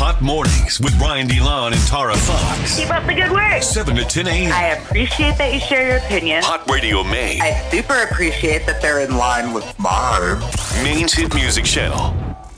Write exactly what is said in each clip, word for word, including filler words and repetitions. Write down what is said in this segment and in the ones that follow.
Hot Mornings with Brian DeLon and Tara Fox. Keep up the good work. seven to ten a.m. I appreciate that you share your opinion. Hot Radio Maine. I super appreciate that they're in line with mine. Maine's hit music channel.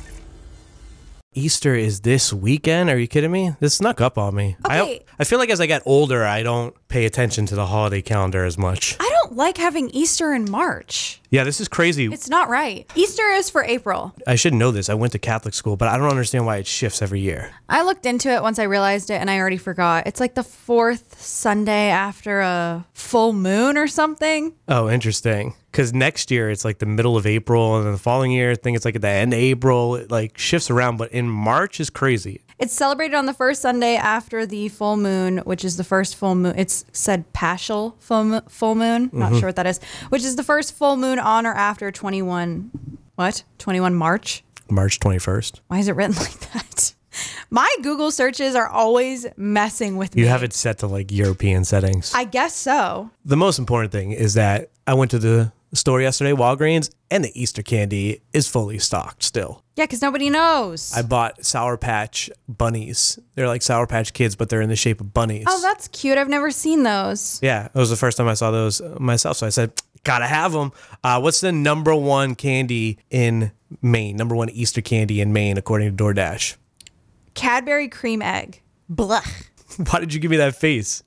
Easter is this weekend? Are you kidding me? This snuck up on me. Okay. I, I feel like as I get older, I don't pay attention to the holiday calendar as much. I don't like having Easter in March. Yeah, this is crazy. It's not right. Easter is for April. I should know this. I went to Catholic school, but I don't understand why it shifts every year. I looked into it once I realized it and I already forgot. It's like the fourth Sunday after a full moon or something. Oh, interesting. Because next year it's like the middle of April, and then the following year I think it's like at the end of April. It like shifts around, but in March is crazy. It's celebrated on the first Sunday after the full moon, which is the first full moon. It's said Paschal full, mo- full moon. Not Mm-hmm. sure what that is. Which is the first full moon on or after twenty-one, what? twenty-one March? March twenty-first. Why is it written like that? My Google searches are always messing with me. You have it set to like European settings. I guess so. The most important thing is that I went to the store yesterday, Walgreens, and the Easter candy is fully stocked still. Yeah, because nobody knows. I bought Sour Patch bunnies. They're like Sour Patch Kids, but they're in the shape of bunnies. Oh, that's cute. I've never seen those. Yeah, it was the first time I saw those myself, so I said, gotta have them. Uh, what's the number one candy in Maine? Number one Easter candy in Maine, according to DoorDash. Cadbury cream egg. Blah. Why did you give me that face?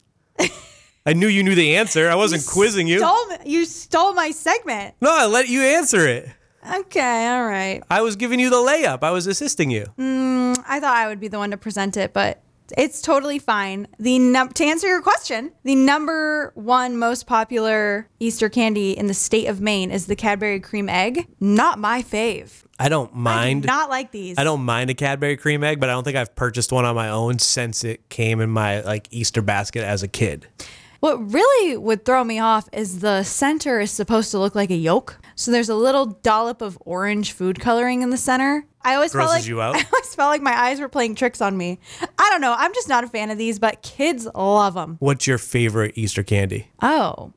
I knew you knew the answer. I wasn't quizzing you. Stole, you stole my segment. No, I let you answer it. Okay, all right. I was giving you the layup. I was assisting you. Mm, I thought I would be the one to present it, but it's totally fine. The num- to answer your question, the number one most popular Easter candy in the state of Maine is the Cadbury cream egg. Not my fave. I don't mind. I do not like these. I don't mind a Cadbury cream egg, but I don't think I've purchased one on my own since it came in my like Easter basket as a kid. What really would throw me off is the center is supposed to look like a yolk. So there's a little dollop of orange food coloring in the center. I always felt Grosses like you out? I always felt like my eyes were playing tricks on me. I don't know. I'm just not a fan of these, but kids love them. What's your favorite Easter candy? Oh,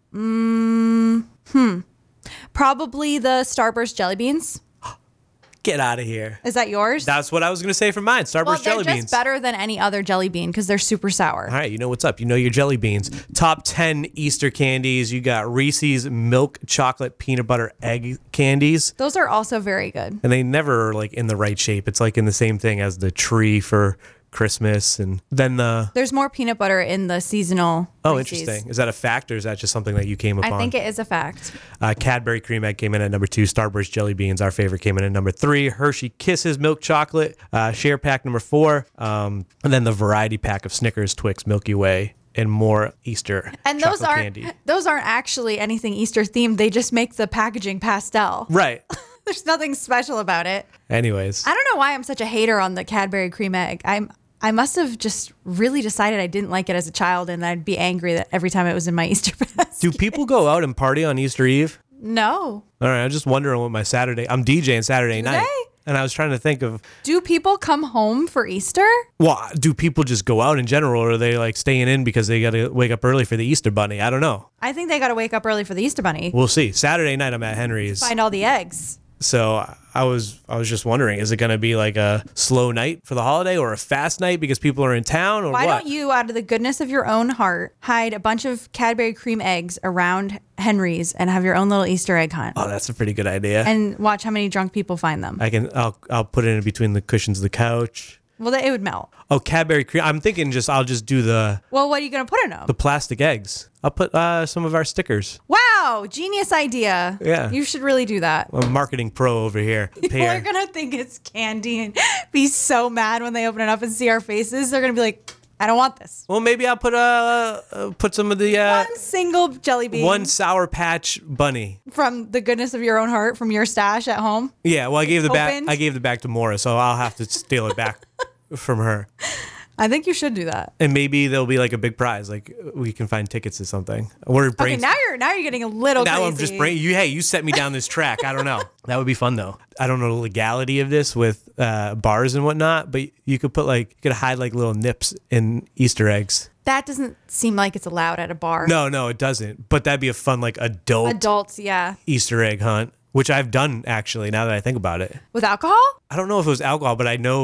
mm, hmm. Probably the Starburst jelly beans. Get out of here. Is that yours? That's what I was going to say for mine. Starburst well, they're jelly just beans. better than any other jelly bean because they're super sour. All right, you know what's up. You know your jelly beans. Top ten Easter candies. You got Reese's milk chocolate peanut butter egg candies. Those are also very good. And they never are like in the right shape. It's like in the same thing as the tree for Christmas, and then the There's more peanut butter in the seasonal oh Reese's. interesting. Is that a fact or is that just something that you came upon? I think it is a fact. uh, Cadbury cream egg came in at number two. Starburst jelly beans, our favorite, came in at number three. Hershey Kisses milk chocolate uh, share pack number four, um, and then the variety pack of Snickers, Twix, Milky Way, and more Easter And those chocolate aren't candy. those aren't actually anything Easter themed. They just make the packaging pastel. Right. There's nothing special about it. Anyways, I don't know why I'm such a hater on the Cadbury cream egg. I'm I must have just really decided I didn't like it as a child, and I'd be angry that every time it was in my Easter basket. do people go out and party on Easter Eve? No. All right, I'm just wondering what my Saturday. I'm DJing Saturday Do night, they? and I was trying to think of. Do people come home for Easter? Well, do people just go out in general, or are they like staying in because they got to wake up early for the Easter bunny? I don't know. I think they got to wake up early for the Easter bunny. We'll see. Saturday night, I'm at Henry's. Find all the eggs. So I was I was just wondering, is it going to be like a slow night for the holiday or a fast night because people are in town, or Why what? don't you, out of the goodness of your own heart, hide a bunch of Cadbury cream eggs around Henry's and have your own little Easter egg hunt Oh, that's a pretty good idea. and watch how many drunk people find them? I can I'll I'll put it in between the cushions of the couch. Well, it would melt. Oh, Cadbury cream. I'm thinking just I'll just do the Well, what are you going to put in them? the plastic eggs. I'll put uh, some of our stickers. Wow, genius idea. Yeah. You should really do that. I'm a marketing pro over here. People are going to think it's candy and be so mad when they open it up and see our faces. They're going to be like, I don't want this. Well, maybe I'll put uh, uh put some of the uh, One single jelly bean one Sour Patch bunny. from the goodness of your own heart from your stash at home. Yeah, well, I gave the back. Opened. I gave the back to Maura, so I'll have to steal it back from her. I think you should do that. And maybe there'll be like a big prize, like we can find tickets to something. We're Okay, brain- now you're now you're getting a little now crazy. I'm just brain. You hey, you set me down this track. I don't know. That would be fun though. I don't know the legality of this with uh, bars and whatnot, but you could put like you could hide like little nips in Easter eggs. That doesn't seem like it's allowed at a bar. No, no, it doesn't. But that'd be a fun like adult Adults, yeah. Easter egg hunt, which I've done actually. Now that I think about it, With alcohol? I don't know if it was alcohol, but I know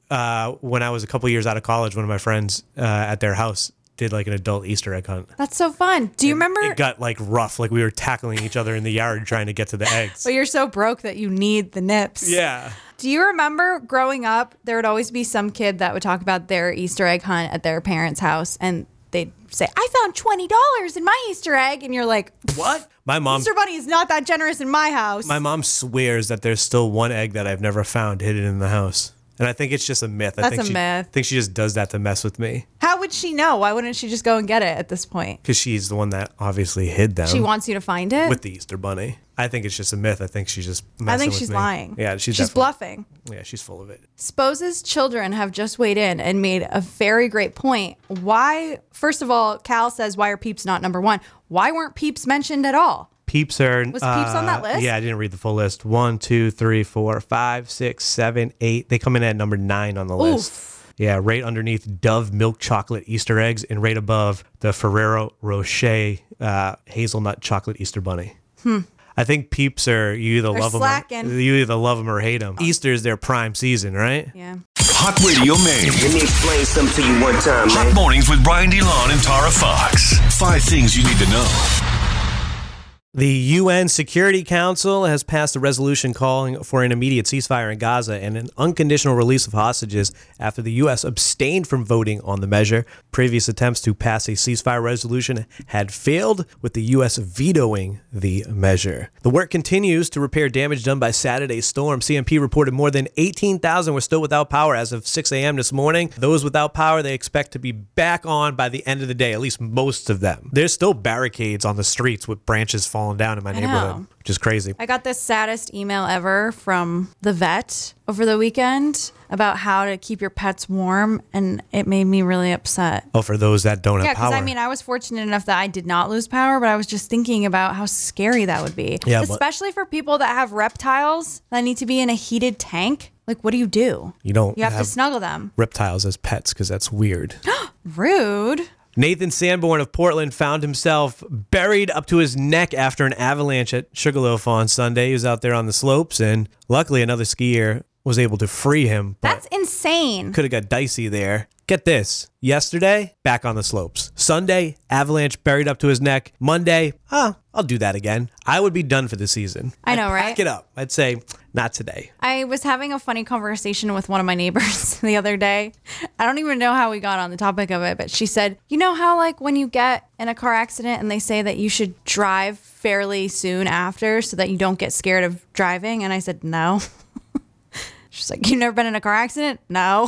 uh, when I was a couple years out of college, one of my friends uh, at their house did like an adult Easter egg hunt. That's so fun. Do you remember? It got like rough, like we were tackling each other in the yard trying to get to the eggs. But you're so broke that you need the nips. Yeah. Do you remember growing up, there would always be some kid that would talk about their Easter egg hunt at their parents' house, and they'd say, I found twenty dollars in my Easter egg. And you're like, What? My mom Easter Bunny is not that generous in my house. My mom swears that there's still one egg that I've never found hidden in the house. And I think it's just a myth. I That's think a she, myth. I think she just does that to mess with me. How would she know? Why wouldn't she just go and get it at this point? Because she's the one that obviously hid them. She wants you to find it? With the Easter Bunny. I think it's just a myth. I think she's just messing I think with she's me. lying. Yeah, she's She's definitely- bluffing. Yeah, she's full of it. Spose's children have just weighed in and made a very great point. Why, first of all, Cal says, why are Peeps not number one? Why weren't Peeps mentioned at all? Peeps are. Was Peeps on that list? Yeah, I didn't read the full list. One, two, three, four, five, six, seven, eight. They come in at number nine on the list. Oof. Yeah, right underneath Dove milk chocolate Easter eggs, and right above the Ferrero Rocher uh, hazelnut chocolate Easter bunny. Hmm. I think Peeps are you either They're love them, slacking. or, you either love them or hate them. Easter is their prime season, right? Yeah. Hot Radio Maine. Let me explain something to you one time, Hot man. mornings with Brian DeLon and Tara Fox. Five things you need to know. The U N Security Council has passed a resolution calling for an immediate ceasefire in Gaza and an unconditional release of hostages after the U S abstained from voting on the measure. Previous attempts to pass a ceasefire resolution had failed, with the U S vetoing the measure. The work continues to repair damage done by Saturday's storm. C M P reported more than eighteen thousand were still without power as of six a.m. this morning. Those without power, they expect to be back on by the end of the day, at least most of them. There's still barricades on the streets with branches falling down in my I neighborhood, know. which is crazy. I got the saddest email ever from the vet over the weekend about how to keep your pets warm, and it made me really upset. Oh, for those that don't Yeah, have because power. I mean, I was fortunate enough that I did not lose power, but I was just thinking about how scary that would be. Yeah, but- especially for people that have reptiles that need to be in a heated tank. Like, what do you do? You don't You have, have to snuggle them. reptiles as pets because that's weird. Rude. Nathan Sanborn of Portland found himself buried up to his neck after an avalanche at Sugarloaf on Sunday. He was out there on the slopes, and luckily another skier was able to free him. But That's insane. could have got dicey there. Get this. Yesterday, back on the slopes. Sunday, avalanche buried up to his neck. Monday, ah, I'll do that again. I would be done for the season. I know, I'd right? Pack it up. I'd say, not today. I was having a funny conversation with one of my neighbors the other day. I don't even know how we got on the topic of it, but she said, you know how like when you get in a car accident and they say that you should drive fairly soon after so that you don't get scared of driving? And I said, no. She's like, you've never been in a car accident? No.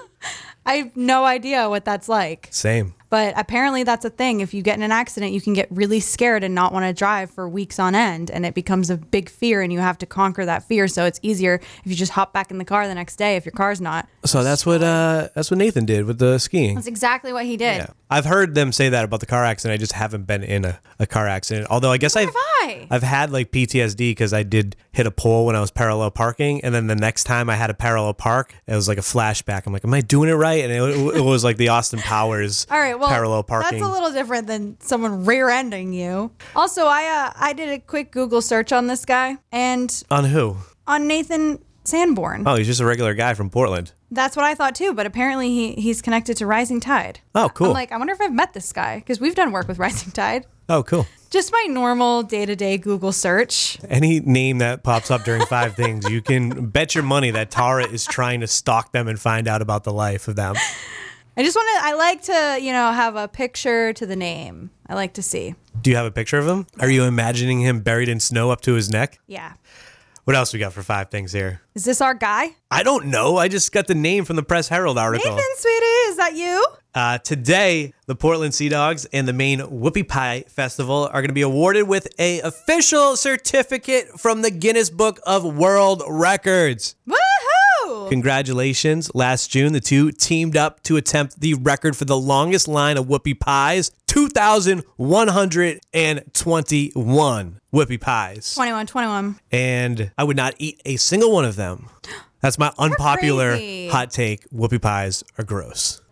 I have no idea what that's like. Same. But apparently that's a thing. If you get in an accident, you can get really scared and not want to drive for weeks on end. And it becomes a big fear and you have to conquer that fear. So it's easier if you just hop back in the car the next day if your car's not. So that's what uh, that's what Nathan did with the skiing. That's exactly what he did. Yeah. I've heard them say that about the car accident. I just haven't been in a, a car accident. Although I guess I've have I? I've had like P T S D because I did hit a pole when I was parallel parking, and then the next time I had a parallel park, it was like a flashback. I'm like, am I doing it right? And it, it was like the Austin Powers All right, well, parallel parking. that's a little different than someone rear-ending you. Also, I uh, I did a quick Google search on this guy and On who? on Nathan Sanborn. Oh, he's just a regular guy from Portland. That's what I thought too, but apparently he he's connected to Rising Tide. Oh, cool. I'm like, I wonder if I've met this guy because we've done work with Rising Tide. Oh, cool. Just my normal day-to-day Google search. Any name that pops up during five things, you can bet your money that Tara is trying to stalk them and find out about the life of them. I just want to, I like to, you know, have a picture to the name. I like to see. Do you have a picture of him? Are you imagining him buried in snow up to his neck? Yeah. What else we got for five things here? Is this our guy? I don't know. I just got the name from the Press Herald article. Nathan, sweetie, is that you? Uh, today, the Portland Sea Dogs and the Maine Whoopie Pie Festival are going to be awarded with a official certificate from the Guinness Book of World Records. Woohoo! Congratulations. Last June, the two teamed up to attempt the record for the longest line of whoopie pies, two thousand one hundred twenty-one whoopie pies. twenty-one, twenty-one. And I would not eat a single one of them. That's my unpopular crazy. hot take. Whoopie pies are gross.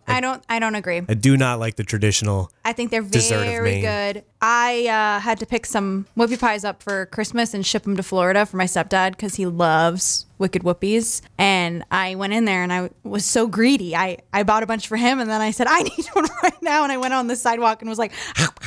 I don't. I don't agree. I do not like the traditional. I think they're Dessert of very Maine. good. I uh, had to pick some whoopie pies up for Christmas and ship them to Florida for my stepdad because he loves Wicked Whoopies. And I went in there and I was so greedy. I, I bought a bunch for him and then I said, I need one right now. And I went on the sidewalk and was like,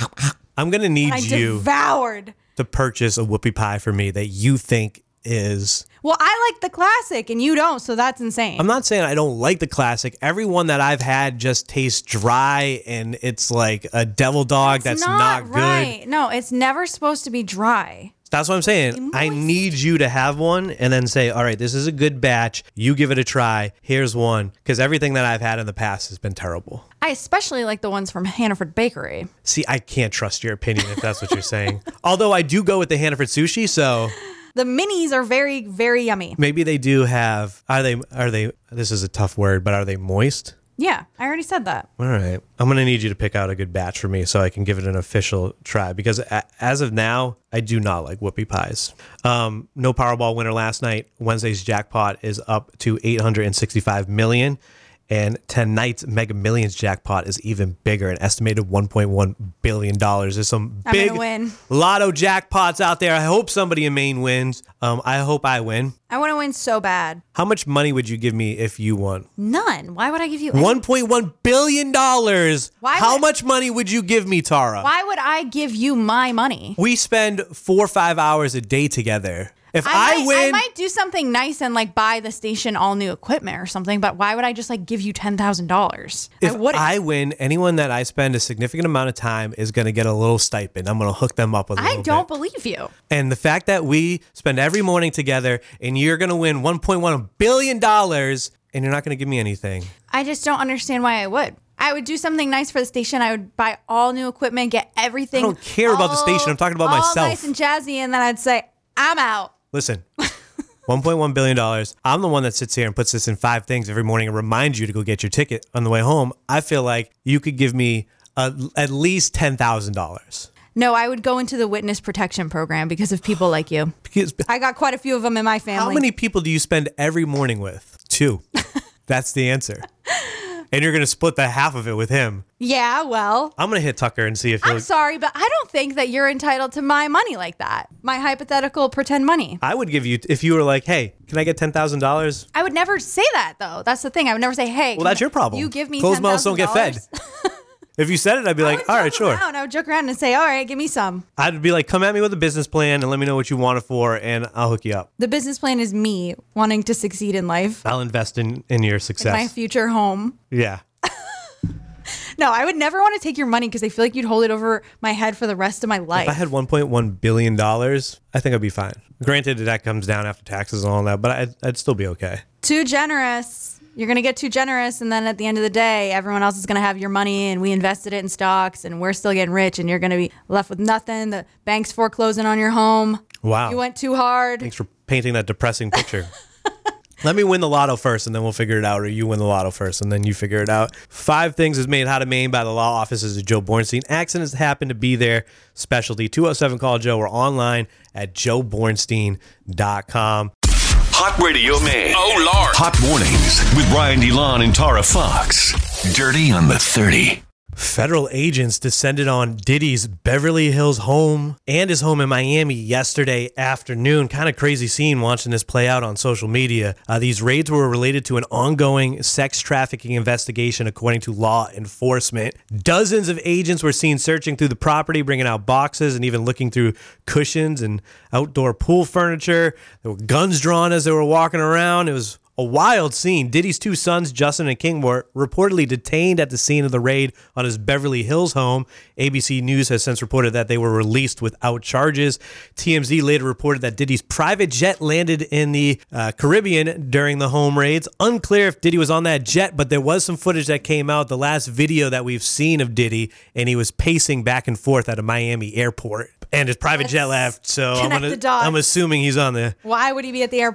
I'm gonna need I you devoured. to purchase a whoopie pie for me that you think is. Well, I like the classic and you don't, so that's insane. I'm not saying I don't like the classic. Every one that I've had just tastes dry and it's like a devil dog It's that's not, good. right. No, it's never supposed to be dry. That's what I'm saying. I need you to have one and then say, all right, this is a good batch. You give it a try. Here's one. Because everything that I've had in the past has been terrible. I especially like the ones from Hannaford Bakery. See, I can't trust your opinion if that's what you're saying. Although I do go with the Hannaford sushi, so The minis are very, very yummy. maybe they do have. Are they? Are they? This is a tough word, but are they moist? Yeah, I already said that. All right. I'm going to need you to pick out a good batch for me so I can give it an official try because a- as of now, I do not like whoopie pies. Um, no Powerball winner last night. Wednesday's jackpot is up to eight hundred sixty-five million dollars. And tonight's Mega Millions jackpot is even bigger, an estimated one point one billion dollars. There's some I'm big gonna win. lotto jackpots out there. I hope somebody in Maine wins. Um, I hope I win. I want to win so bad. How much money would you give me if you won? None. Why would I give you any? one point one billion dollars. Why How would- much money would you give me, Tara? Why would I give you my money? We spend four or five hours a day together. If I, might, win, I might do something nice and like buy the station all new equipment or something, but why would I just like give you ten thousand dollars? I if wouldn't. I win, anyone that I spend a significant amount of time is going to get a little stipend. I'm going to hook them up a little I don't bit. believe you. And the fact that we spend every morning together and you're going to win one point one billion dollars and you're not going to give me anything. I just don't understand why I would. I would do something nice for the station. I would buy all new equipment, get everything. I don't care about the all- station. I'm talking about all myself. nice and jazzy, and then I'd say, I'm out. Listen, one point one billion dollars. I'm the one that sits here and puts this in five things every morning and reminds you to go get your ticket on the way home. I feel like you could give me a, at least ten thousand dollars. No, I would go into the witness protection program because of people like you. Because I got quite a few of them in my family. how many people do you spend every morning with? Two. That's the answer. And you're going to split the half of it with him. Yeah, well, I'm going to hit Tucker and see if he'll... I'm sorry, but I don't think that you're entitled to my money like that. My hypothetical pretend money. I would give you, if you were like, hey, can I get ten thousand dollars? I would never say that though. That's the thing. I would never say, "Hey." Well, that's your problem. You give me Closed ten mouths thousand don't get dollars. fed. If you said it, I'd be like, all right, sure. I would joke around and say, "All right, give me some." I'd be like, come at me with a business plan and let me know what you want it for, and I'll hook you up. The business plan is me wanting to succeed in life, I'll invest in, in your success. my future home. Yeah. No, I would never want to take your money because I feel like you'd hold it over my head for the rest of my life. If I had one point one billion dollars, I think I'd be fine. Granted, that comes down after taxes and all that, but I'd, I'd still be okay. Too generous. You're going to get too generous, and then at the end of the day, everyone else is going to have your money, and we invested it in stocks, and we're still getting rich, and you're going to be left with nothing. The bank's foreclosing on your home. Wow. You went too hard. Thanks for painting that depressing picture. Let me win the lotto first, and then we'll figure it out, or you win the lotto first, and then you figure it out. Five Things is made How to Maine by the law offices of Joe Bornstein. Accidents happen to be their specialty. two oh seven Call Joe or online at joe bornstein dot com. Hot Radio Maine. Oh, Lord. Hot Mornings with Brian DeLon and Tara Fox. Dirty on the thirty. Federal agents descended on Diddy's Beverly Hills home and his home in Miami yesterday afternoon. Kind of crazy scene watching this play out on social media. Uh, these raids were related to an ongoing sex trafficking investigation, according to law enforcement. Dozens of agents were seen searching through the property, bringing out boxes and even looking through cushions and outdoor pool furniture. There were guns drawn as they were walking around. It was a wild scene. Diddy's two sons, Justin and King, were reportedly detained at the scene of the raid on his Beverly Hills home. A B C News has since reported that they were released without charges. T M Z later reported that Diddy's private jet landed in the uh, Caribbean during the home raids. Unclear if Diddy was on that jet, but there was some footage that came out. The last video that we've seen of Diddy, and he was pacing back and forth at a Miami airport. And his private jet left, so I'm, connect gonna, the dots. I'm assuming he's on the... Why would he be at the airport?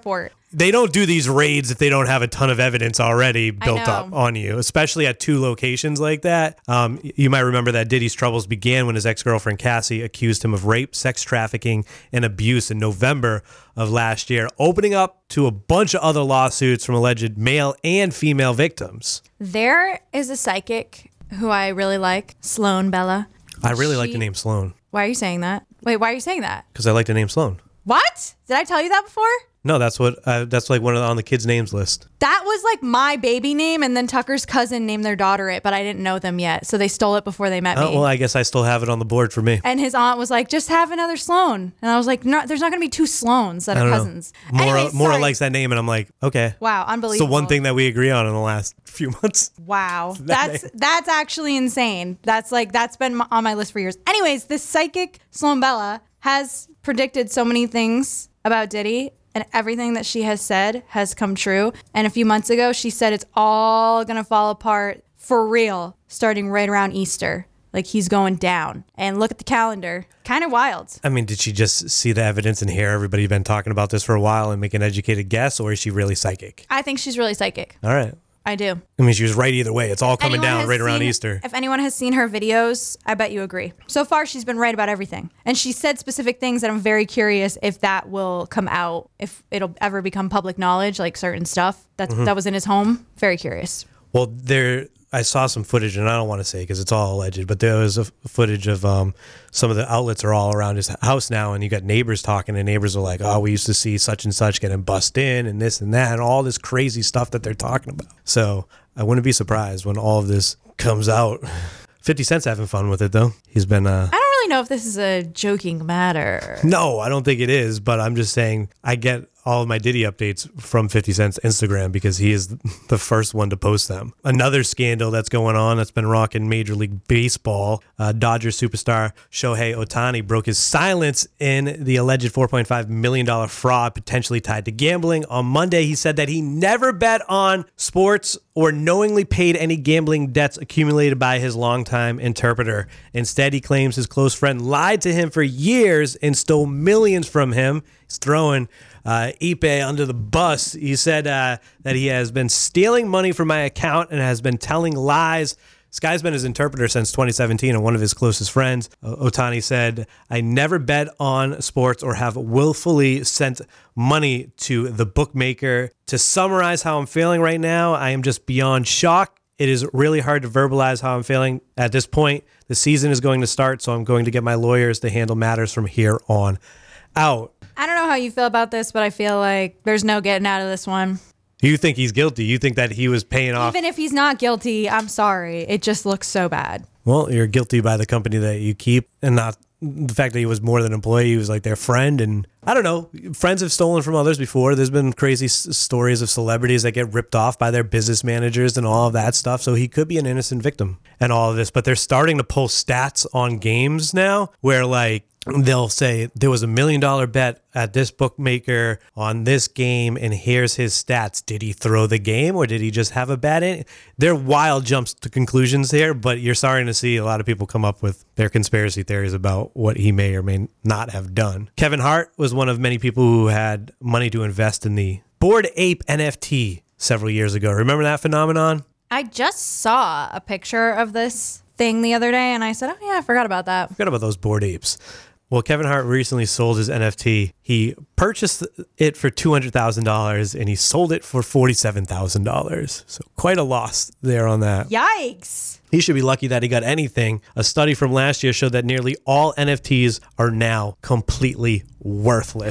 they don't do these raids if they don't have a ton of evidence already built know. up on you, especially at two locations like that. Um, you might remember that Diddy's troubles began when his ex-girlfriend Cassie accused him of rape, sex trafficking, and abuse in November of last year, opening up to a bunch of other lawsuits from alleged male and female victims. There is a psychic who I really like, Sloan Bella. I really like She- the name Sloan Why are you saying that? Wait, why are you saying that? because I like the name Sloan. What? Did I tell you that before? No, that's what uh, that's like one of the, on the kids' names list. That was like my baby name, and then Tucker's cousin named their daughter it, but I didn't know them yet, so they stole it before they met Oh, me. well, I guess I still have it on the board for me. And his aunt was like, just have another Sloan. And I was like, no, there's not going to be two Sloans that I are don't know. cousins. Mora, Anyways, Mora sorry. likes that name, and I'm like, okay. Wow, It's the unbelievable. one thing that we agree on in the last few months. Wow. That That's name. that's actually insane. That's like that's been on my list for years. Anyways, this psychic Sloan Bella has predicted so many things about Diddy, and everything that she has said has come true. And a few months ago, she said it's all going to fall apart for real starting right around Easter. Like he's going down. And look at the calendar. Kind of wild. I mean, did she just see the evidence and hear everybody been talking about this for a while and make an educated guess, or is she really psychic? I think she's really psychic. All right. I do. I mean, she was right either way. It's all coming Anyone down has right around seen- Easter. If anyone has seen her videos, I bet you agree. So far, she's been right about everything. And she said specific things that I'm very curious if that will come out, if it'll ever become public knowledge, like certain stuff that, Mm-hmm. that was in his home. Very curious. Well, there, I saw some footage, and I don't want to say because it's all alleged, but there was a f- footage of um, some of the outlets are all around his house now, and you got neighbors talking, and neighbors are like, "Oh, we used to see such and such getting bussed in, and this and that, and all this crazy stuff that they're talking about." So I wouldn't be surprised when all of this comes out. fifty Cent's having fun with it, though. He's been. Uh, I don't really know if this is a joking matter. no, I don't think it is, but I'm just saying I get all of my Diddy updates from fifty Cent's Instagram because he is the first one to post them. Another scandal that's going on that's been rocking Major League Baseball. Uh, Dodgers superstar Shohei Ohtani broke his silence in the alleged four point five million dollars fraud potentially tied to gambling. On Monday, he said that he never bet on sports or knowingly paid any gambling debts accumulated by his longtime interpreter. Instead, he claims his close friend lied to him for years and stole millions from him. He's throwing uh, Ipe under the bus. He said uh, that he has been stealing money from my account and has been telling lies. This guy's been his interpreter since twenty seventeen and one of his closest friends. Uh, Ohtani said, "I never bet on sports or have willfully sent money to the bookmaker." To summarize how I'm feeling right now, I am just beyond shock. It is really hard to verbalize how I'm feeling at this point. The season is going to start, so I'm going to get my lawyers to handle matters from here on out. I don't know how you feel about this, but I feel like there's no getting out of this one. You think he's guilty? You think that he was paying off? Even if he's not guilty, I'm sorry. It just looks so bad. Well, you're guilty by the company that you keep and not the fact that he was more than an employee. He was like their friend. And I don't know. Friends have stolen from others before. There's been crazy s- stories of celebrities that get ripped off by their business managers and all of that stuff. So he could be an innocent victim and all of this. But they're starting to pull stats on games now where like they'll say there was a million dollar bet at this bookmaker on this game, and here's his stats. Did he throw the game or did he just have a bad in? They're wild jumps to conclusions here, but you're starting to see a lot of people come up with their conspiracy theories about what he may or may not have done. Kevin Hart was one of many people who had money to invest in the Bored Ape N F T several years ago. Remember that phenomenon? I just saw a picture of this thing the other day, and I said, oh, yeah, I forgot about that. Forgot about those Bored Apes. Well, Kevin Hart recently sold his N F T. He purchased it for two hundred thousand dollars and he sold it for forty-seven thousand dollars. So quite a loss there on that. Yikes. He should be lucky that he got anything. A study from last year showed that nearly all N F Ts are now completely worthless.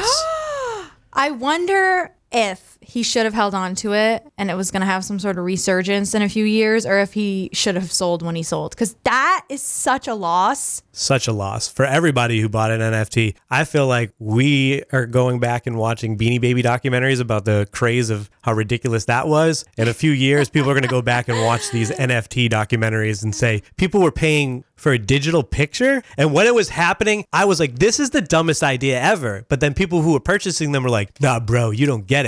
I wonder if he should have held on to it and it was going to have some sort of resurgence in a few years, or if he should have sold when he sold, because that is such a loss. Such a loss for everybody who bought an N F T. I feel like we are going back and watching Beanie Baby documentaries about the craze of how ridiculous that was. In a few years, people are going to go back and watch these N F T documentaries and say people were paying for a digital picture. And when it was happening, I was like, this is the dumbest idea ever. But then people who were purchasing them were like, nah, bro, you don't get it. And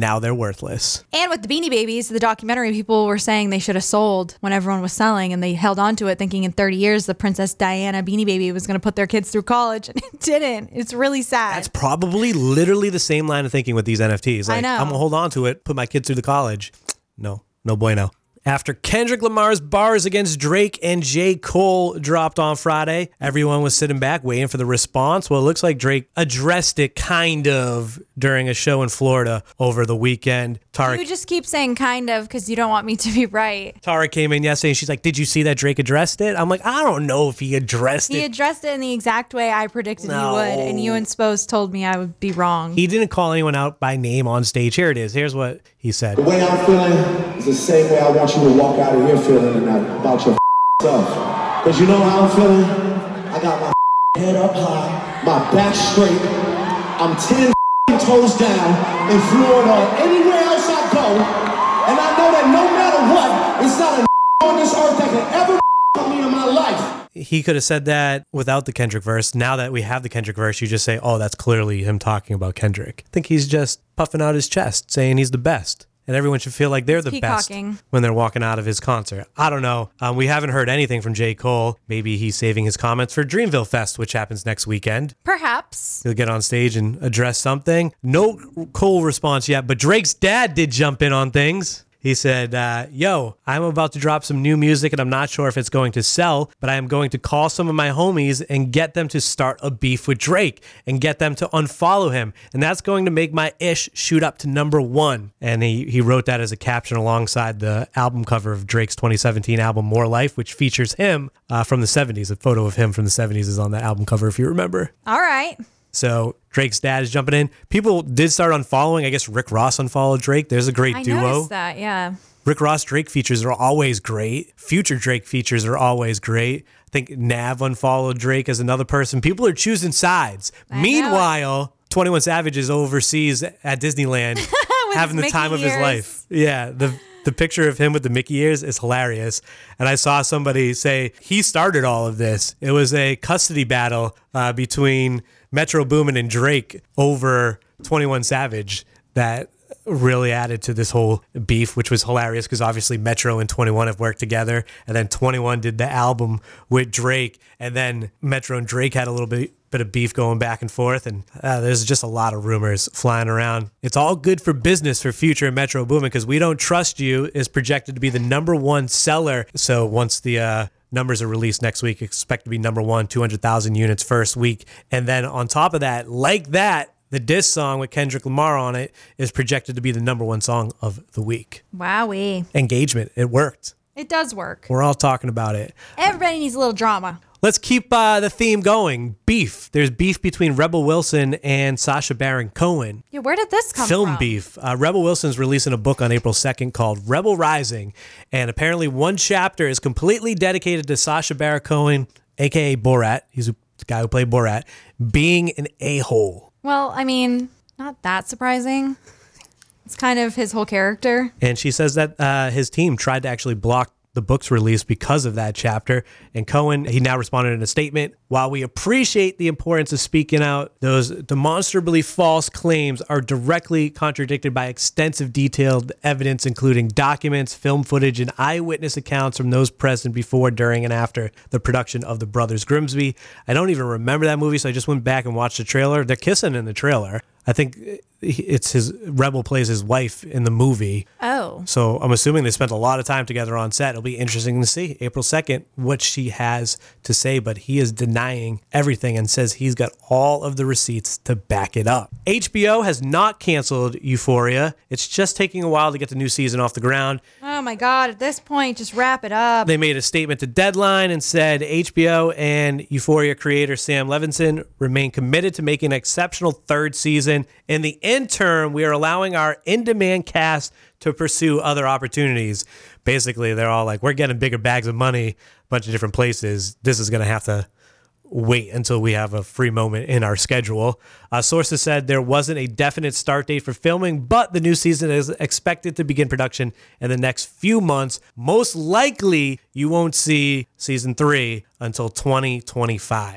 now they're worthless. And with the Beanie Babies, the documentary, people were saying they should have sold when everyone was selling, and they held on to it thinking in thirty years the Princess Diana Beanie Baby was going to put their kids through college, and it didn't. It's really sad. That's probably literally the same line of thinking with these N F Ts. Like, I know. I'm going to hold on to it, put my kids through the college. No, no bueno. After Kendrick Lamar's bars against Drake and J. Cole dropped on Friday, everyone was sitting back waiting for the response. Well, it looks like Drake addressed it kind of during a show in Florida over the weekend. Tara, You just keep saying kind of because you don't want me to be right. Tara came in yesterday and she's like, did you see that Drake addressed it? I'm like, I don't know if he addressed He it. addressed it in the exact way I predicted No. he would, and you and Spose told me I would be wrong. He didn't call anyone out by name on stage. Here it is. Here's what he said. The way I'm feeling is the same way I want you to walk out of here feeling tonight about your self. Because you know how I'm feeling? I got my head up high, my back straight. I'm ten toes down in Florida or anywhere else I go. And I know that no matter what, it's not a on this earth that can ever with me in my life. He could have said that without the Kendrick verse. Now that we have the Kendrick verse, you just say, oh, that's clearly him talking about Kendrick. I think he's just puffing out his chest, saying he's the best. And everyone should feel like they're the peacocking. best when they're walking out of his concert. I don't know. Um, we haven't heard anything from J. Cole. Maybe he's saving his comments for Dreamville Fest, which happens next weekend. Perhaps. He'll get on stage and address something. No Cole response yet, but Drake's dad did jump in on things. He said, uh, yo, I'm about to drop some new music and I'm not sure if it's going to sell, but I am going to call some of my homies and get them to start a beef with Drake and get them to unfollow him. And that's going to make my ish shoot up to number one. And he, he wrote that as a caption alongside the album cover of Drake's twenty seventeen album, More Life, which features him uh, from the seventies. A photo of him from the seventies is on that album cover, if you remember. All right. So Drake's dad is jumping in. People did start unfollowing. I guess Rick Ross unfollowed Drake. There's a great I duo. noticed that, yeah. Rick Ross Drake features are always great. Future Drake features are always great. I think Nav unfollowed Drake as another person. People are choosing sides. I Meanwhile, twenty-one Savage is overseas at Disneyland having the Mickey time of his ears. life. Yeah, the the picture of him with the Mickey ears is hilarious. And I saw somebody say he started all of this. It was a custody battle uh, between Metro Boomin and Drake over twenty-one Savage that really added to this whole beef, which was hilarious because obviously Metro and twenty-one have worked together, and then twenty-one did the album with Drake, and then Metro and Drake had a little bit bit of beef going back and forth, and uh, there's just a lot of rumors flying around. It's all good for business for Future and Metro Boomin because We Don't Trust You is projected to be the number one seller. So once the uh, numbers are released next week, expect to be number one, two hundred thousand units first week, and then on top of that, like that, the diss song with Kendrick Lamar on it is projected to be the number one song of the week. Wowee. Engagement. It worked. It does work. We're all talking about it. Everybody needs a little drama. Let's keep uh, the theme going. Beef. There's beef between Rebel Wilson and Sacha Baron Cohen. Yeah, where did this come Film from? beef. Uh, Rebel Wilson's releasing a book on April second called Rebel Rising. And apparently one chapter is completely dedicated to Sacha Baron Cohen, a k a. Borat. He's the guy who played Borat, being an a-hole. Well, I mean, not that surprising. It's kind of his whole character. And she says that uh, his team tried to actually block the book's release because of that chapter. And Cohen, he now responded in a statement, while we appreciate the importance of speaking out, those demonstrably false claims are directly contradicted by extensive detailed evidence, including documents, film footage, and eyewitness accounts from those present before, during, and after the production of The Brothers Grimsby. I don't even remember that movie, so I just went back and watched the trailer. They're kissing in the trailer. I think it's his Rebel plays his wife in the movie. Oh. So I'm assuming they spent a lot of time together on set. It'll be interesting to see April second what she has to say, but he is denying everything and says he's got all of the receipts to back it up. H B O has not canceled Euphoria. It's just taking a while to get the new season off the ground. Oh my God, at this point, just wrap it up. They made a statement to Deadline and said H B O and Euphoria creator Sam Levinson remain committed to making an exceptional third season. In the interim, we are allowing our in-demand cast to pursue other opportunities. Basically, they're all like, we're getting bigger bags of money, a bunch of different places. This is going to have to wait until we have a free moment in our schedule. Uh, sources said there wasn't a definite start date for filming, but the new season is expected to begin production in the next few months. Most likely, you won't see season three until twenty twenty-five.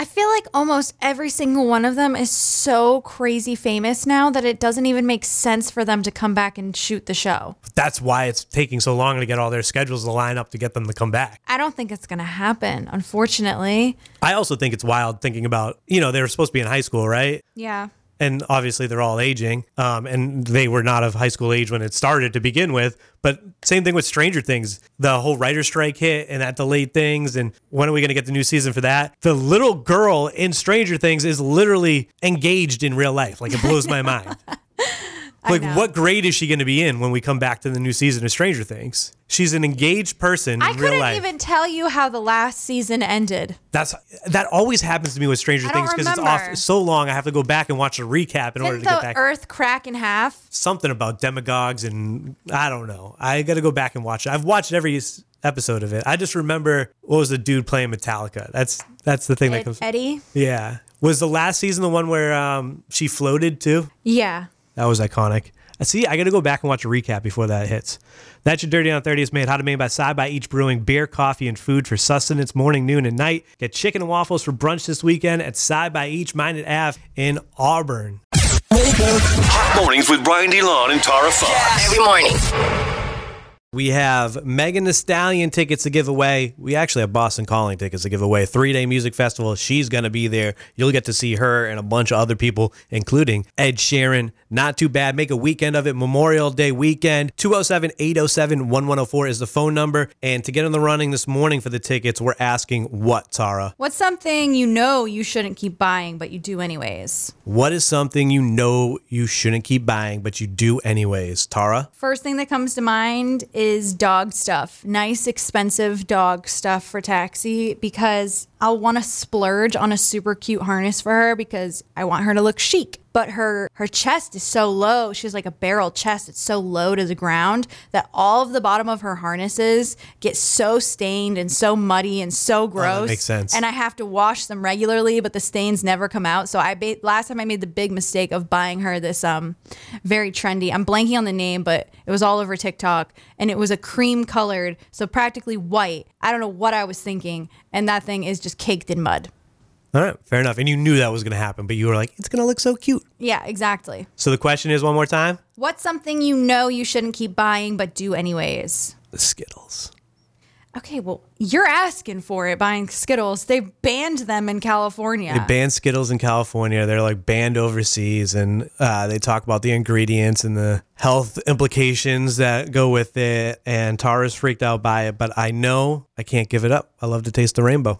I feel like almost every single one of them is so crazy famous now that it doesn't even make sense for them to come back and shoot the show. That's why it's taking so long to get all their schedules to line up to get them to come back. I don't think it's going to happen, unfortunately. I also think it's wild thinking about, you know, they were supposed to be in high school, right? Yeah. And obviously they're all aging, um, and they were not of high school age when it started to begin with. But same thing with Stranger Things. The whole writer's strike hit, and that delayed things. And when are we going to get the new season for that? The little girl in Stranger Things is literally engaged in real life. Like, it blows my mind. Like, what grade is she going to be in when we come back to the new season of Stranger Things? She's an engaged person I in real life. couldn't even tell you how the last season ended. That's that always happens to me with Stranger I don't Things because it's remember. off so long. I have to go back and watch a recap in order Didn't to get the back. Earth crack in half? Something about demagogues and I don't know. I got to go back and watch it. I've watched every s- episode of it. I just remember what was the dude playing Metallica. That's that's the thing Ed, that comes. Eddie? Yeah, was the last season the one where um, she floated too? Yeah. That was iconic. See, I got to go back and watch a recap before that hits. That's your Dirty on thirty is made. How to made by Side by Each Brewing. Beer, coffee, and food for sustenance morning, noon, and night. Get chicken and waffles for brunch this weekend at Side by Each, Minded Ave in Auburn. Hot Mornings with Brian DeLon and Tara Fox. Every morning. We have Megan Thee Stallion tickets to give away. We actually have Boston Calling tickets to give away. Three-day music festival. She's going to be there. You'll get to see her and a bunch of other people, including Ed Sheeran. Not too bad. Make a weekend of it. Memorial Day weekend. two oh seven, eight oh seven, one one oh four is the phone number. And to get in the running this morning for the tickets, we're asking what, Tara? What's something you know you shouldn't keep buying, but you do anyways? What is something you know you shouldn't keep buying, but you do anyways? Tara? First thing that comes to mind is dog stuff. Nice, expensive dog stuff for Taxi because I'll want to splurge on a super cute harness for her because I want her to look chic. But her her chest is so low. She has like a barrel chest. It's so low to the ground that all of the bottom of her harnesses get so stained and so muddy and so gross. Oh, that makes sense. And I have to wash them regularly, but the stains never come out. So I ba- last time I made the big mistake of buying her this um very trendy. I'm blanking on the name, but it was all over TikTok, and it was a cream colored, so practically white. I don't know what I was thinking, and that thing is just caked in mud. All right, fair enough. And you knew that was going to happen, but you were like, it's going to look so cute. Yeah, exactly. So the question is one more time? What's something you know you shouldn't keep buying but do anyways? The Skittles. Okay, well, you're asking for it, buying Skittles. They banned them in California. They banned Skittles in California. They're like banned overseas, and uh, they talk about the ingredients and the health implications that go with it. And Tara's freaked out by it, but I know I can't give it up. I love to taste the rainbow.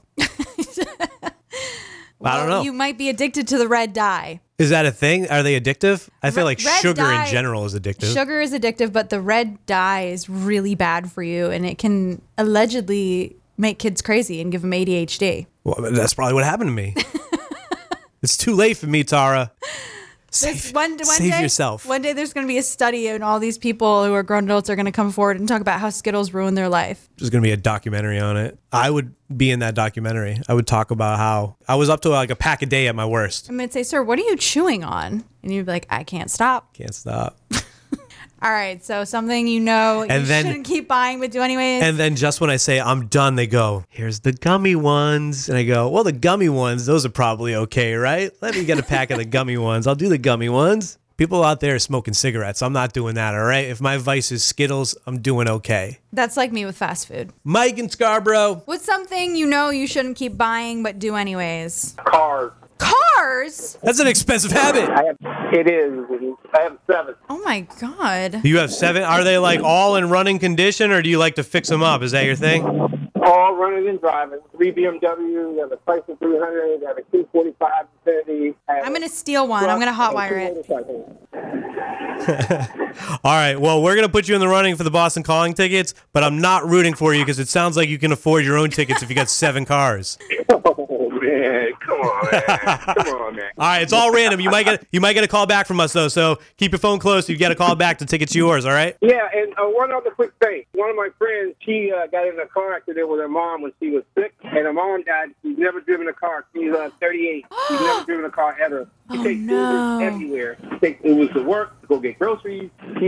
Well, I don't know. You might be addicted to the red dye. Is that a thing? Are they addictive? I feel like Red sugar dye- in general is addictive. Sugar is addictive, but the red dye is really bad for you, and it can allegedly make kids crazy and give them A D H D. Well, that's probably what happened to me. It's too late for me, Tara. This Save, one, one save day, yourself. One day there's going to be a study, and all these people who are grown adults are going to come forward and talk about how Skittles ruin their life. There's going to be a documentary on it. I would be in that documentary. I would talk about how I was up to like a pack a day at my worst. I'm going to say, sir, what are you chewing on? And you'd be like, I can't stop. Can't stop. All right, so something you know And you then- shouldn't keep buying, but do anyways. And then just when I say I'm done, they go, here's the gummy ones. And I go, well, the gummy ones, those are probably okay, right? Let me get a pack of the gummy ones. I'll do the gummy ones. People out there are smoking cigarettes. I'm not doing that, all right? If my vice is Skittles, I'm doing okay. That's like me with fast food. Mike in Scarborough. What's something you know you shouldn't keep buying, but do anyways? Cars. Cars? That's an expensive habit. I have, it is. I have seven. Oh my God. You have seven. Are they like all in running condition, or do you like to fix them up? Is that your thing? All running and driving. Three B M W. You have a Chrysler three hundred. You have a two forty-five Infiniti. I'm going to steal one. I'm going to hotwire it. All right. Well, we're going to put you in the running for the Boston Calling tickets, but I'm not rooting for you because it sounds like you can afford your own tickets if you got seven cars. Oh, man. Come on, man. Come on, man. All right. It's all random. You might get you might get a call back from us, though, so keep your phone close. You get a call back. The ticket's yours, all right? Yeah, and uh, one other quick thing. One of my friends, she uh, got in a car accident with her mom when she was sick, and her mom died. She's never driven a car. She's uh, thirty-eight. She's never driven a car ever. She Oh, takes no. Ubers everywhere. She takes Ubers to work, to go get groceries. She just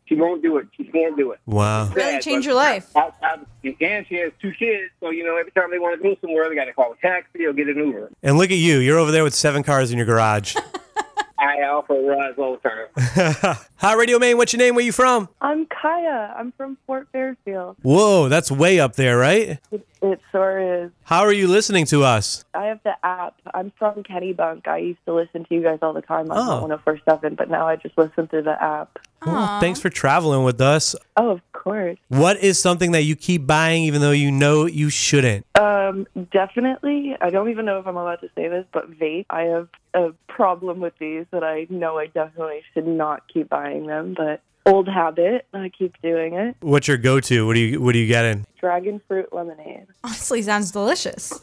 She won't do it. She can't do it. Wow. Really Sad, change but your life. I, I, and she has two kids, so, you know, every time they want to go somewhere, they got to call a taxi or get an Uber. And look at you. You're over there with seven cars in your garage. I offer rides all the time. Hi, Radio Maine. What's your name? Where you from? I'm Kaya. I'm from Fort Fairfield. Whoa, that's way up there, right? It, it sure is. How are you listening to us? I have the app. I'm from Kennybunk. I used to listen to you guys all the time on Oh. one oh four point seven, but now I just listen through the app. Well, thanks for traveling with us. Oh, of course. What is something that you keep buying even though you know you shouldn't? Um, definitely. I don't even know if I'm allowed to say this, but vape. I have a problem with these that I know I definitely should not keep buying them, but old habit. I keep doing it. What's your go-to? What do you What are you getting? Dragon fruit lemonade. Honestly, sounds delicious.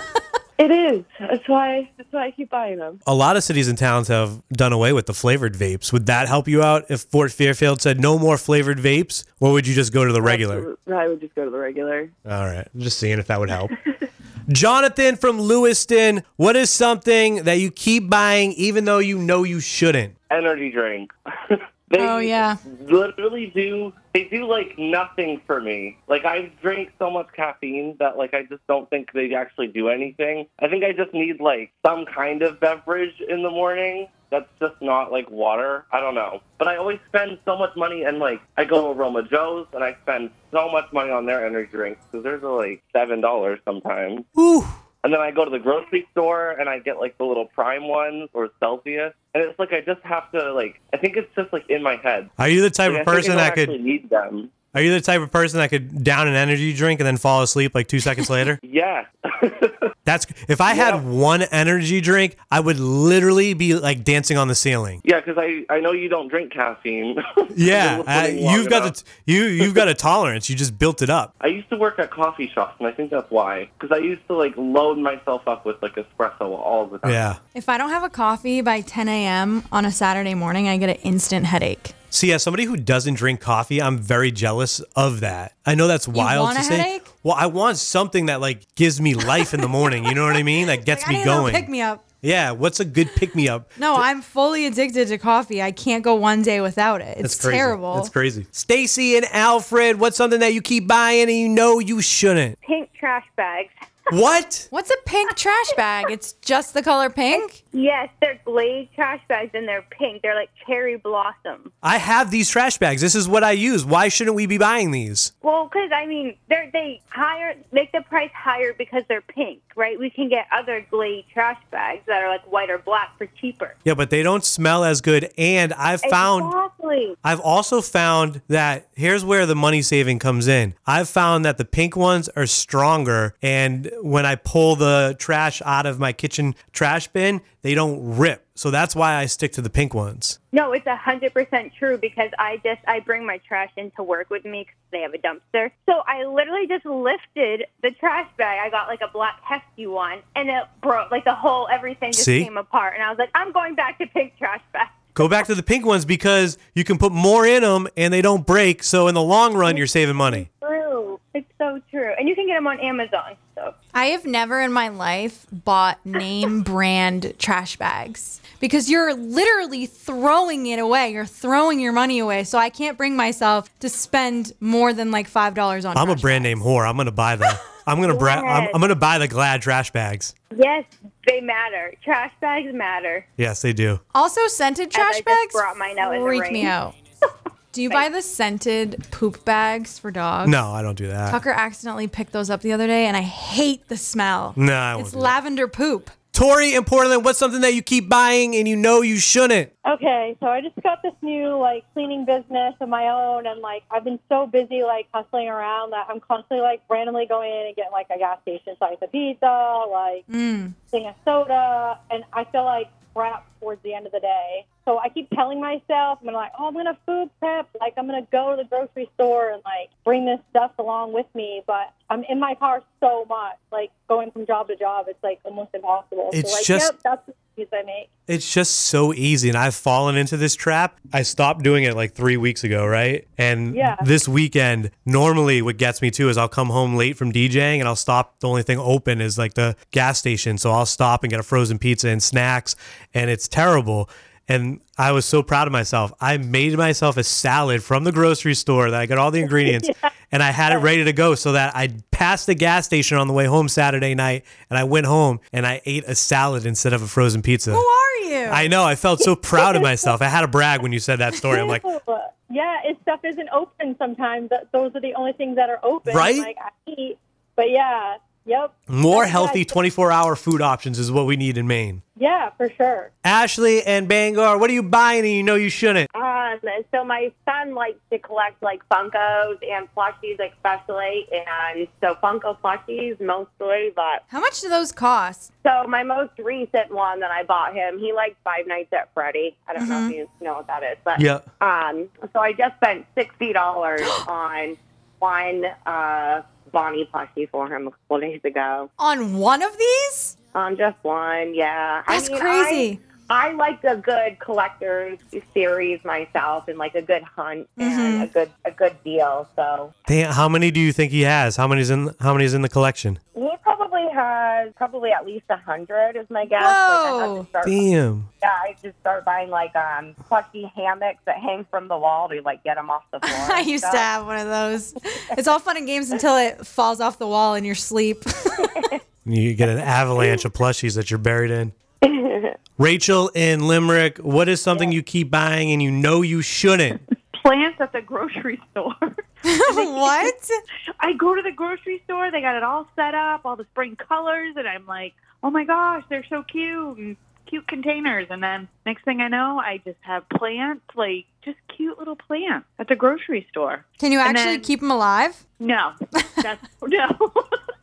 It is. That's why. That's why I keep buying them. A lot of cities and towns have done away with the flavored vapes. Would that help you out if Fort Fairfield said no more flavored vapes, or would you just go to the regular? I would just go to the regular. All right, just seeing if that would help. Jonathan from Lewiston, what is something that you keep buying even though you know you shouldn't? Energy drink. They Oh, yeah. literally do, they do like nothing for me. Like I drink so much caffeine that like I just don't think they actually do anything. I think I just need like some kind of beverage in the morning that's just not like water. I don't know. But I always spend so much money and like I go to Roma Joe's and I spend so much money on their energy drinks because theirs are like seven dollars sometimes. Ooh. And then I go to the grocery store and I get like the little Prime ones or Celsius. And it's like I just have to like, I think it's just like in my head. Are you the type Like, of I think person I that don't could? actually need them. Are you the type of person that could down an energy drink and then fall asleep like two seconds later? Yeah. That's if I Yeah. had one energy drink, I would literally be like dancing on the ceiling. Yeah, because I, I know you don't drink caffeine. Yeah, You've been uh, listening long you've got enough. the you you've got a tolerance. You just built it up. I used to work at coffee shops, and I think that's why. Because I used to like load myself up with like espresso all the time. Yeah. If I don't have a coffee by ten a.m. on a Saturday morning, I get an instant headache. See, as somebody who doesn't drink coffee, I'm very jealous of that. I know that's wild want to a say. headache? Well, I want something that like gives me life in the morning. You know what I mean? That gets Like, I me need a little going. pick me up. Yeah. What's a good pick me up? No, I'm fully addicted to coffee. I can't go one day without it. It's That's crazy. terrible. That's crazy. Stacy and Alfred, what's something that you keep buying and you know you shouldn't? Pink trash bags. What? What's a pink trash bag? It's just the color pink? Yes, they're Glade trash bags and they're pink. They're like cherry blossom. I have these trash bags. This is what I use. Why shouldn't we be buying these? Well, because I mean, they're they higher make the price higher because they're pink, right? We can get other Glade trash bags that are like white or black for cheaper. Yeah, but they don't smell as good. And I've found Exactly. I've also found that here's where the money saving comes in. I've found that the pink ones are stronger, and when I pull the trash out of my kitchen trash bin, they don't rip. So that's why I stick to the pink ones. No, it's a hundred percent true because I just I bring my trash into work with me because they have a dumpster. So I literally just lifted the trash bag. I got like a black hefty one, and it broke. Like the whole everything just See? came apart. And I was like, I'm going back to pink trash bags. Go back to the pink ones because you can put more in them and they don't break. So in the long run, you're saving money. True, it's so true, and you can get them on Amazon. So I have never in my life bought name brand trash bags because you're literally throwing it away. You're throwing your money away. So I can't bring myself to spend more than like five dollars on I'm a trash brand name whore. I'm gonna buy the. I'm gonna bra- I'm, I'm gonna buy the Glad trash bags. yes, they matter. Trash bags matter. Yes, they do. Also, scented As I trash just bags brought mine out in the freak rain. me out. Do you buy the scented poop bags for dogs? No, I don't do that. Tucker accidentally picked those up the other day, and I hate the smell. No, I won't It's do that. lavender poop. Tori in Portland, what's something that you keep buying and you know you shouldn't? Okay, so I just got this new, like, cleaning business of my own, and, like, I've been so busy, like, hustling around that I'm constantly, like, randomly going in and getting, like, a gas station slice of pizza, like, Mm. thing of soda, and I feel like crap towards the end of the day. So I keep telling myself, I'm like, oh, I'm going to food prep. Like, I'm going to go to the grocery store and, like, bring this stuff along with me. But I'm in my car so much, like, going from job to job, it's, like, almost impossible. It's so, like, just- yep, that's the excuse I make. It's just so easy, and I've fallen into this trap. I stopped doing it like three weeks ago, right? And Yeah. this weekend, normally what gets me too is I'll come home late from DJing and I'll stop. The only thing open is like the gas station, so I'll stop and get a frozen pizza and snacks, and it's terrible. And I was so proud of myself. I made myself a salad from the grocery store that I got all the ingredients yeah. and I had it ready to go so that I passed the gas station on the way home Saturday night and I went home and I ate a salad instead of a frozen pizza. Who are you? I know. I felt so proud of myself. I had to brag when you said that story. I'm like, yeah, if stuff isn't open sometimes, that, those are the only things that are open. Right? Like, I eat. But yeah, yep. More healthy twenty-four hour food options is what we need in Maine. Yeah, for sure. Ashley and Bangor, what are you buying and you know you shouldn't? Um, so my son likes to collect like Funkos and plushies especially, and so Funko plushies mostly, but... How much do those cost? So my most recent one that I bought him, he likes Five Nights at Freddy. I don't Mm-hmm. know if you know what that is, but... Yeah. Um, so I just spent sixty dollars on one uh, Bonnie plushie for him a couple days ago. On one of these? On just one, yeah. That's I mean, crazy. I, I like a good collector's series myself, and like a good hunt and Mm-hmm. a good a good deal. So Damn, how many do you think he has? How many's in how many's in the collection? he probably has probably at least a hundred is my guess. Whoa. Like I have to start, Damn. yeah, I just start buying like um plushy hammocks that hang from the wall to like get them off the floor. I and used stuff. to have one of those. It's all fun and games until it falls off the wall in your sleep. You get an avalanche of plushies that you're buried in. Rachel in Limerick, what is something you keep buying and you know you shouldn't? Plants at the grocery store. What? I go to the grocery store, they got it all set up, all the spring colors, and I'm like, oh my gosh, they're so cute, and cute containers. And then next thing I know, I just have plants, like just cute little plants at the grocery store. Can you And actually then- keep them alive? No, that's, no.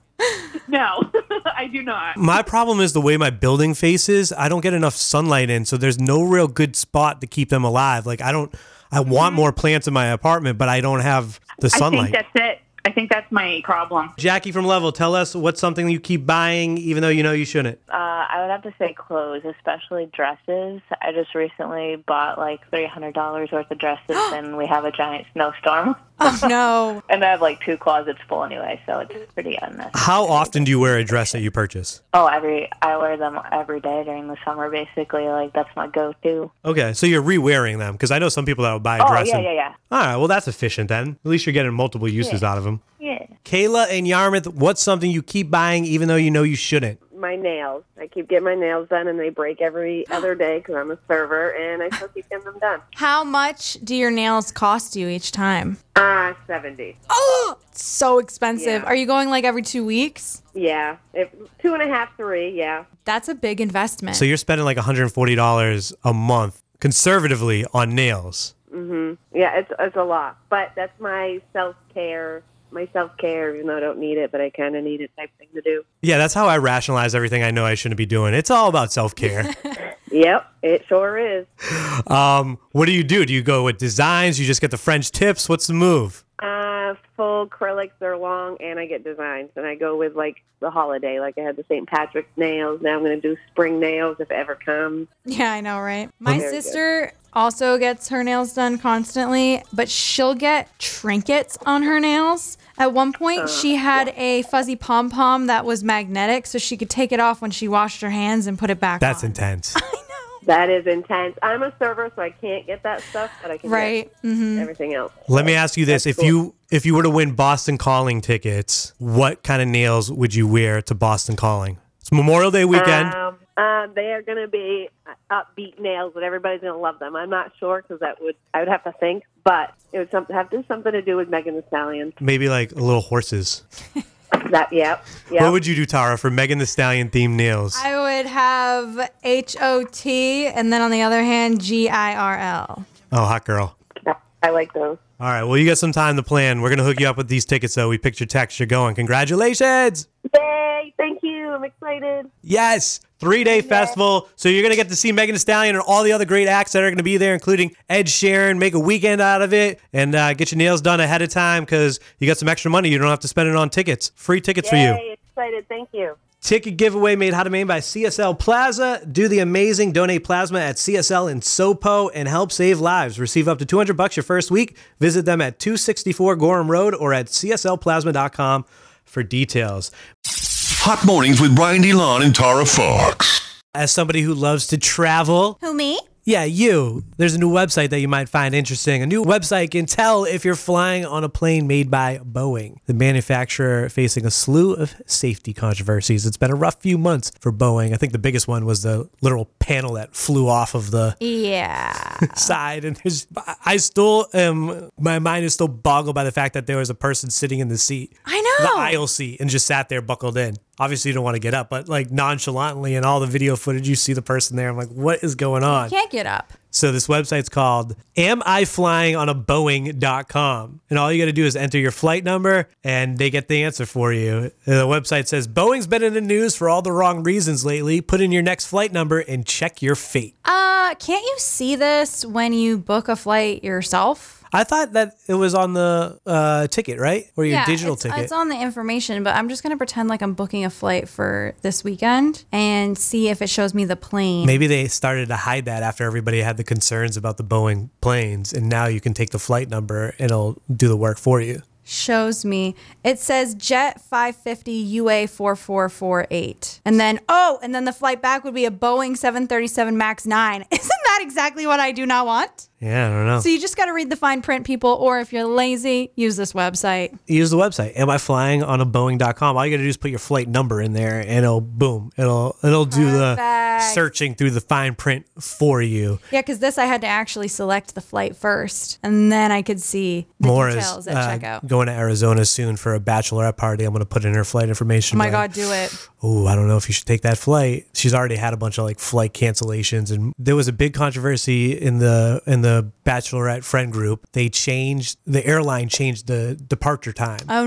No, I do not. My problem is the way my building faces. I don't get enough sunlight in, so there's no real good spot to keep them alive. Like I don't, I want more plants in my apartment, but I don't have the sunlight. I think that's it. I think that's my problem. Jackie from Level, tell us what's something you keep buying even though you know you shouldn't. Uh, I would have to say clothes, especially dresses. I just recently bought like three hundred dollars worth of dresses, and we have a giant snowstorm. Oh, no. And I have like two closets full anyway, so it's pretty unnecessary. How often do you wear a dress that you purchase? Oh, every I wear them every day during the summer, basically. Like, that's my go-to. Okay, so you're re-wearing them because I know some people that will buy a Oh, dress. yeah, and, yeah, yeah. All right, well, that's efficient then. At least you're getting multiple uses Yeah. out of them. Yeah. Kayla and Yarmouth, what's something you keep buying even though you know you shouldn't? My nails. I keep getting my nails done, and they break every other day because I'm a server, and I still keep getting them done. How much do your nails cost you each time? Ah, uh, seventy. Oh, so expensive. Yeah. Are you going like every two weeks? Yeah, if, two and a half, three. Yeah. That's a big investment. So you're spending like one hundred forty dollars a month conservatively on nails. Mhm. Yeah, it's it's a lot, but that's my self care. My self care, even though I don't need it, but I kind of need it type thing to do. Yeah, that's how I rationalize everything I know I shouldn't be doing. It's all about self-care. Yep, it sure is. um, what do you do? Do you go with designs? You just get the French tips? What's the move? Uh, full acrylics, they're long, and I get designs. And I go with, like, the holiday. Like, I had the Saint Patrick's nails. Now I'm going to do spring nails if it ever comes. Yeah, I know, right? My Very sister also gets her nails done constantly, but she'll get trinkets on her nails. At one point, Uh, she had a fuzzy pom-pom that was magnetic, so she could take it off when she washed her hands and put it back That's on. intense. That is intense. I'm a server, so I can't get that stuff, but I can Right. get Mhm. everything else. Let me ask you this. That's If you if you were to win Boston Calling tickets, what kind of nails would you wear to Boston Calling? It's Memorial Day weekend. Um, uh, they are going to be upbeat nails, but everybody's going to love them. I'm not sure because that would I would have to think, but it would some, have to something to do with Megan Thee Stallion. Maybe like little horses. That yep, yep. What would you do, Tara, for Megan Thee Stallion themed nails? I would have H O T, and then on the other hand, G I R L. Oh, hot girl. I like those. All right. Well, you got some time to plan. We're going to hook you up with these tickets, though. We picked your text. You're going. Congratulations. Yay! Thank you. I'm excited. Yes. Three-day festival. So you're going to get to see Megan Thee Stallion and all the other great acts that are going to be there, including Ed Sheeran. Make a weekend out of it and uh, get your nails done ahead of time because you got some extra money. You don't have to spend it on tickets. Free tickets for you. Yay! Excited. Thank you. Ticket giveaway made how to Maine by C S L Plaza. Do the amazing. Donate plasma at C S L in SoPo and help save lives. Receive up to two hundred bucks your first week. Visit them at two sixty-four Gorham Road or at C S L plasma dot com for details. Hot Mornings with Brian DeLon and Tara Fox. As somebody who loves to travel. Who, me? Yeah, you. There's a new website that you might find interesting. A new website can tell if you're flying on a plane made by Boeing, the manufacturer facing a slew of safety controversies. It's been a rough few months for Boeing. I think the biggest one was the literal panel that flew off of the yeah side. And there's, I still am, my mind is still boggled by the fact that there was a person sitting in the seat. I know. The aisle seat, and just sat there buckled in. Obviously, you don't want to get up, but like nonchalantly in all the video footage, you see the person there. I'm like, what is going on? You can't get up. So this website's called am I flying on a boeing dot com. And all you got to do is enter your flight number and they get the answer for you. The website says, Boeing's been in the news for all the wrong reasons lately. Put in your next flight number and check your fate. Uh, can't you see this when you book a flight yourself? I thought that it was on the uh, ticket, right? Or your yeah, digital it's, ticket. It's on the information, but I'm just going to pretend like I'm booking a flight for this weekend and see if it shows me the plane. Maybe they started to hide that after everybody had the concerns about the Boeing planes, and now you can take the flight number and it'll do the work for you. Shows me. It says Jet five fifty U A four four four eight. And then, oh, and then the flight back would be a Boeing seven thirty-seven MAX nine. Isn't that exactly what I do not want? Yeah, I don't know. So you just got to read the fine print, people, or if you're lazy, use this website. Use the website. Am I flying on a boeing dot com? All you got to do is put your flight number in there and it'll, boom, it'll it'll do the Perfect. searching through the fine print for you. Yeah, because this I had to actually select the flight first, and then I could see the More is details at uh, checkout. going to Arizona soon for a bachelorette party. I'm going to put in her flight information. Oh my but, God, do it. Oh, I don't know if you should take that flight. She's already had a bunch of like flight cancellations, and there was a big controversy in the in the bachelorette friend group. They changed the airline changed the departure time. Oh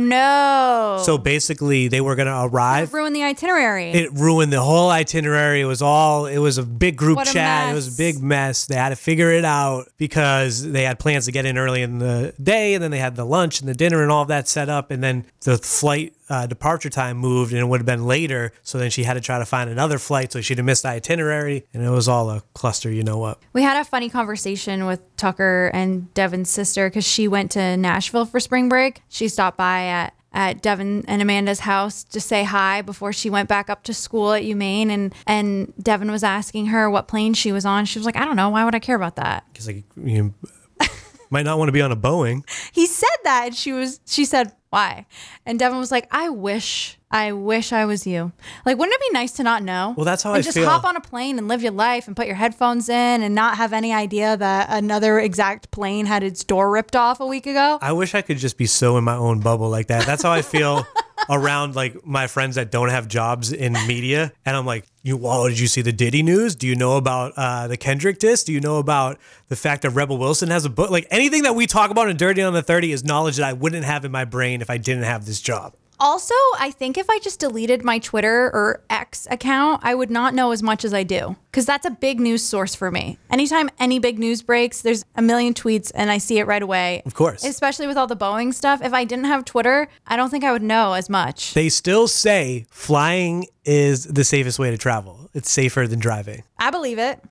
no! So basically, they were going to arrive. It ruined the itinerary. It ruined the whole itinerary. It was all. It was a big group What a chat. It mess. was a big mess. They had to figure it out because they had plans to get in early in the day, and then they had the lunch and the dinner and all of that set up, and then the flight uh, departure time moved, and it would have been later. So then she had to try to find another flight, so she'd have missed the itinerary, and it was all a cluster. You know what? We had a funny conversation with Tucker and Devin's sister because she went to Nashville for spring break. She stopped by at at Devin and Amanda's house to say hi before she went back up to school at UMaine, and and Devin was asking her what plane she was on. She was like, I don't know. Why would I care about that? Because like you might not want to be on a Boeing. He said that, and she was she said, why? And Devin was like, I wish, I wish I was you. Like, wouldn't it be nice to not know? Well, that's how and I just feel. hop on a plane and live your life and put your headphones in and not have any idea that another exact plane had its door ripped off a week ago. I wish I could just be so in my own bubble like that. That's how I feel around like my friends that don't have jobs in media. And I'm like, you, oh, did you see the Diddy news? Do you know about uh, the Kendrick diss? Do you know about the fact that Rebel Wilson has a book? Like anything that we talk about in Dirty on the thirty is knowledge that I wouldn't have in my brain if I didn't have this job. Also, I think if I just deleted my Twitter or X account, I would not know as much as I do, because that's a big news source for me. Anytime any big news breaks, there's a million tweets and I see it right away. Of course. Especially with all the Boeing stuff. If I didn't have Twitter, I don't think I would know as much. They still say flying is the safest way to travel. It's safer than driving. I believe it.